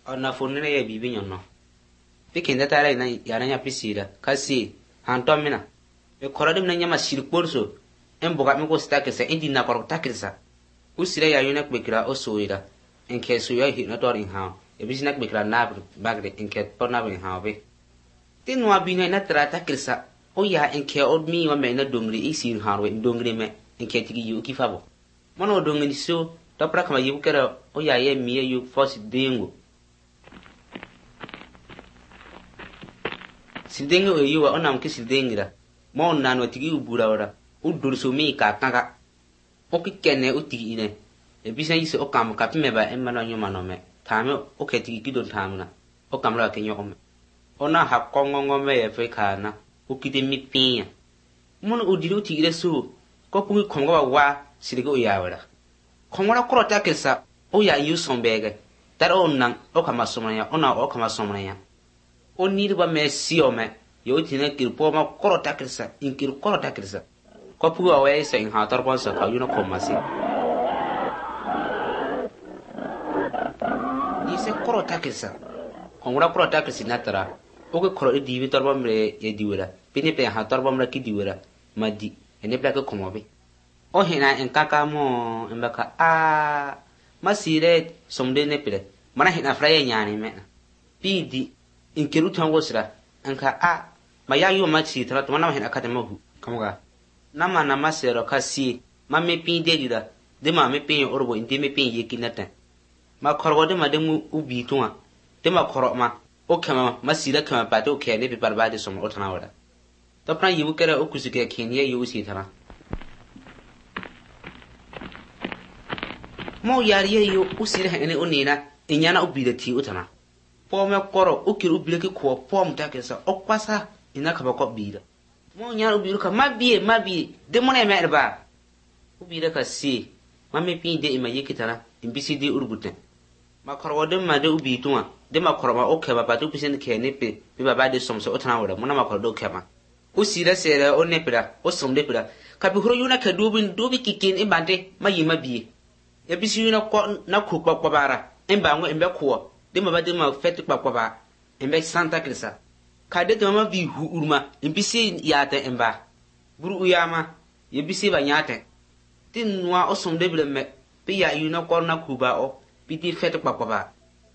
na fonne ya bibi nyonno pikin da tare na yana nya pisira kasi hantomina e koradim na nyama sirporso en boga mi ko stakesa indi na korok takesa usira ya yuna kwekira osoira en kesu ya hi na tor in ha e bisina kwekira na bagre en ket por na bin ha be tinwa bina na tra takesa o ya en ke od mi wa me na dongri isir ha we dongri me en ke tigi yu ki fabo mono dongri so to pra kama yu kera o ya ye mi yu fosi dengo sildengo e yu wa onam ki sildengira mo nano tigi ubura ora udur so mi ka kanga o ki kene o tigi ine e bisa yise o kam ka pime ba en mano nyuma no me tame o ke tigi kidon tamna o kam la ke nyoko me ona ha kongongo me e fe kana o kide mi pinya mono udiro tigi re so ko pu kongo wa siligo ya wala kongo ko ta kesa o ya yu sombege dar on nan o kama somanya ona o kama somanya o nirba me sio me yo tina kirpo ma korota kirsa inkir korota kirsa ko pu wa isa in ha tar bonsa ka yuno ko masi ise korota kirsa kongo korota kirsi natara o ko koro di bi tar bomre e diwera pini pe ha tar bomra ki diwera madi ene bla ko mobe o hina en kaka mo en baka masire somde ne pire mana hina fraye nyani me pidi inkiru tango sira anka ma ya yu ma ci tra to mana hina kata mahu kamuga nama na masero kasi ma me pinde dida de ma me pin orbo inde me pin yekinata ma korgo de ma de mu ubi tuwa de ma koro ma o kama masira kama pato ke ne bi barbade somo otana wada to pran yibu kere o kusike kenye yu si tara mo yariye yo usire ene onina inyana ubile ti utana pome koro ukiru ubile ki ko pom takesa okwasa ina ka bako bida mo nyana ubile ka mabie de mo ne merba ubile ka si mame pin de ima yekitana imbisi de urbuten makoro de ma de ubituma de makoro ma okeba patu pisen ke ne pe bi baba de somso otana wora mo na makoro do kema usire sere o ne pira o somde pira ka bi horo yuna ka dubi kikin ibande mayima bie e bisi yuna ko na ku kpakpabara emba ngo embe ko de ma ba de ma fet kpakpaba embe santa krisa ka de ma bi hu urma embisi yata emba buru uyama ye bisi ba nyate tin nwa osom de ble me bi ya yuna ko na ku ba o bi di fet kpakpaba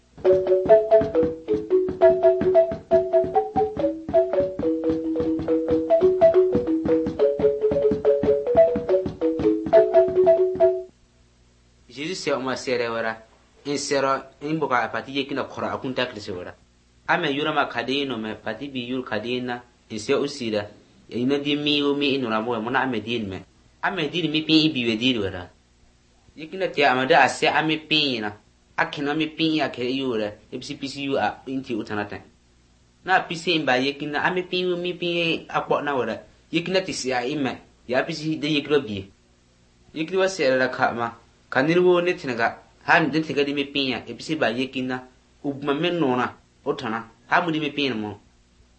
Jesus se oma sere wara in sero in boka apati yekina khora akunta klise wara ame yura ma kadino me pati bi yur kadina in se usira ina di mi inura mo mona ame din mi pi bi we di wara yekina ti amada ase ame pi na akina me pi ya ke yura ebisi pisi yu a inti utanata na pisi imba yekina ame pi mi pi akpo na wara yekina ti sia ime ya pisi de yekro bi yekri wa sere la kama kanirwo ne tinaga han de tiga di me pinya e bisi ba yekina ubma men nona otana ha mu di me pinya mo